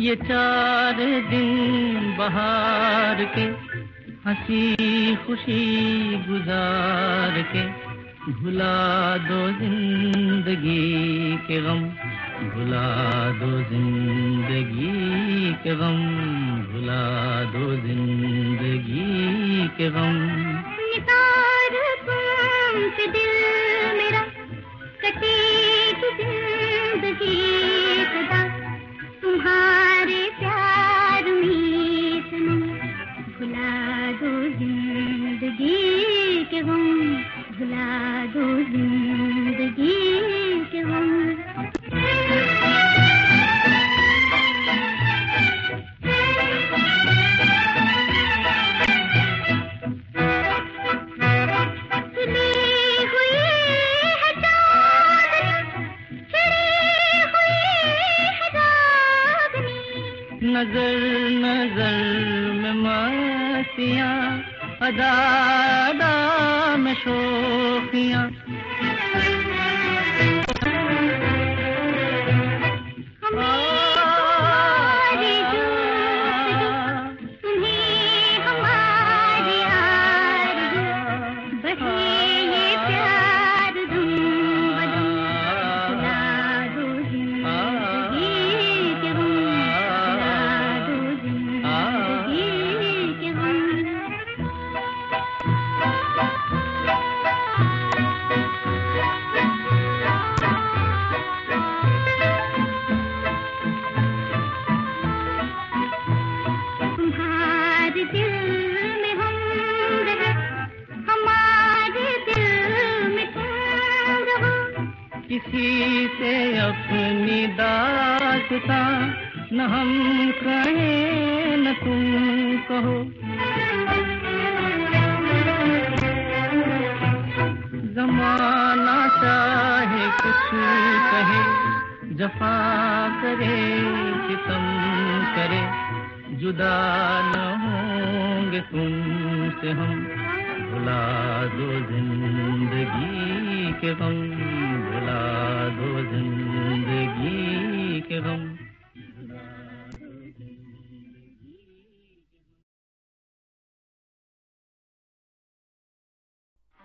ये 4 दिन बहार के हंसी खुशी गुजार के भुला दो जिंदगी के गम, भुला दो जिंदगी के गम, भुला दो जिंदगी के गम। निसार तुमसे दिल मेरा कटे जिंदगी सदा, तुम्हारे प्यार में सनम भुला दो जिंदगी के गम, भुला दो जिंदगी के गम। नजर नजर में मस्तियाँ, अदा अदा में शोखियाँ, किसी से अपनी दास्तां न हम कहें न तुम कहो, ज़माना चाहे कुछ कहे, जफा करे सितम करे, जुदा न होंगे तुमसे हम, भुला दो जिंदगी के गम।